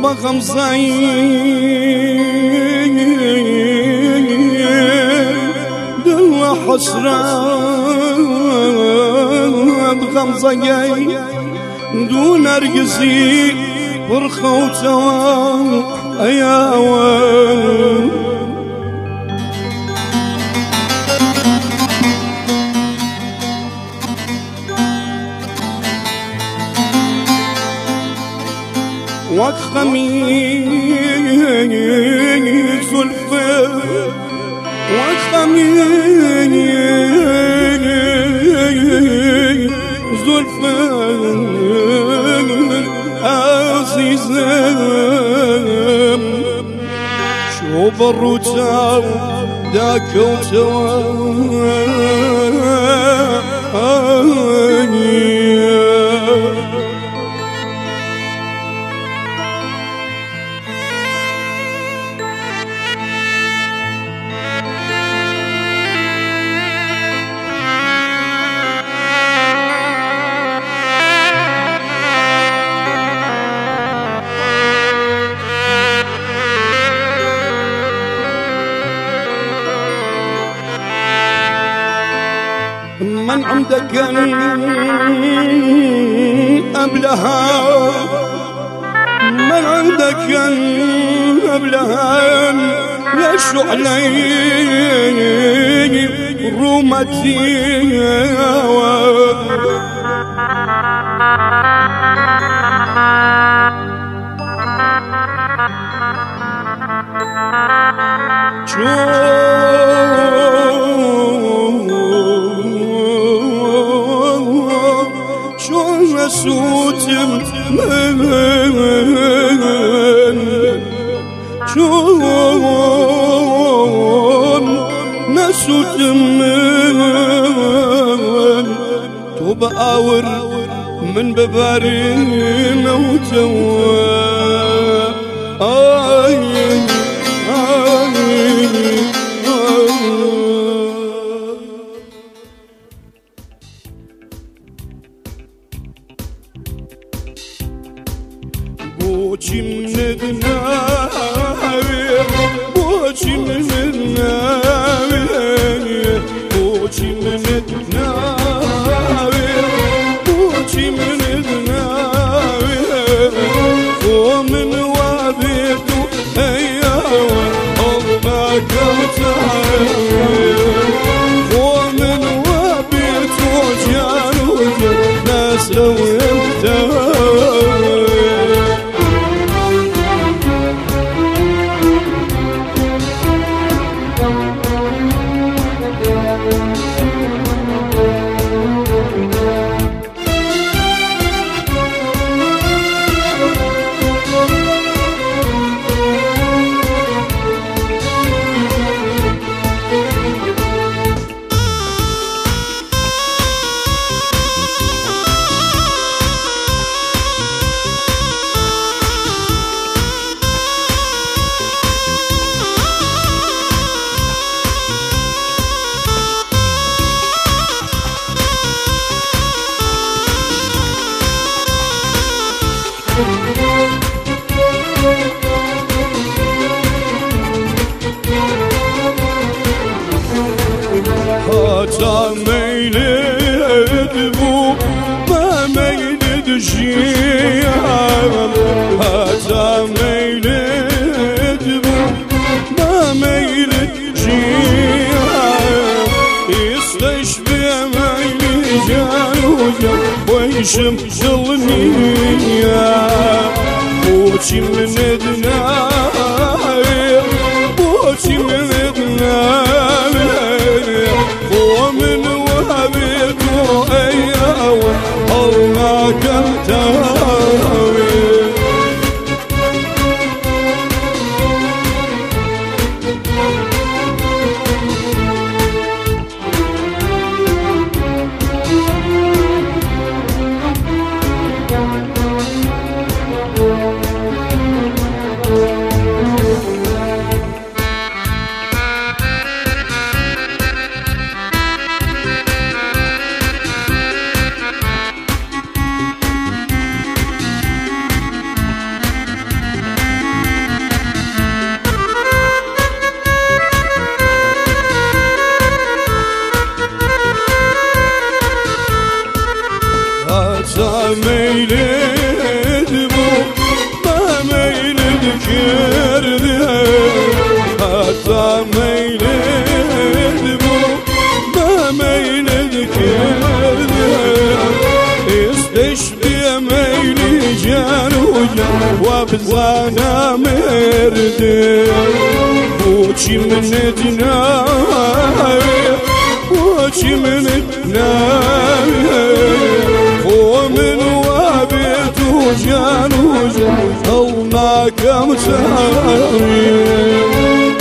بغمزي دل حسرة بغمزي دون أرقزي برخوتوا أياوان وخميس الفيل وخميس الفيل عزيزم شو بروتاو داك من عندك قبلها من عندك قبلها ليش علي رومتي نسوتم شون نسوتم تبقاور من ببارين وتوا بوچی من دناوی بوچی من دناوی بوچی من دناوی بوچی من دناوی خو من وابیتو ایاوی الله کمتاوی خو من وابیتو جانو ناس لو امتاوی هاتا ميلد بو ما ميلد جيام هاتا ميلد بو ما ميلد جيام يستشفي ميلد جانوجا ويشم ظلميا بوشي من دناي بوشي من دناي ومن وهبته أياوه الله كمتاوي ميلد بو ما ميلد كردي حتى ميلد بو ما ميلد كردي استشبي ميلي جان وجان وابزانا مردي وشي من دناوي وشي من دناوي ومن وابت وجان وجان الله كم ساوي